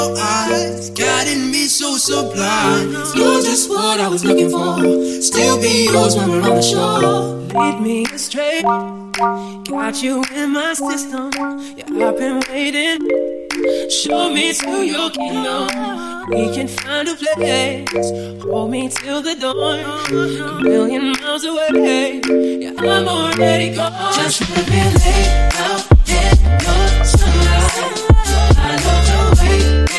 eyes guiding me so sublime. You're just what I was looking for. Still be yours when we're on the shore. Lead me astray, got you in my system. Yeah, I've been waiting. Show me to your kingdom. We can find a place. Hold me till the dawn. A million miles away. Yeah, I'm already gone. Just wanna be late.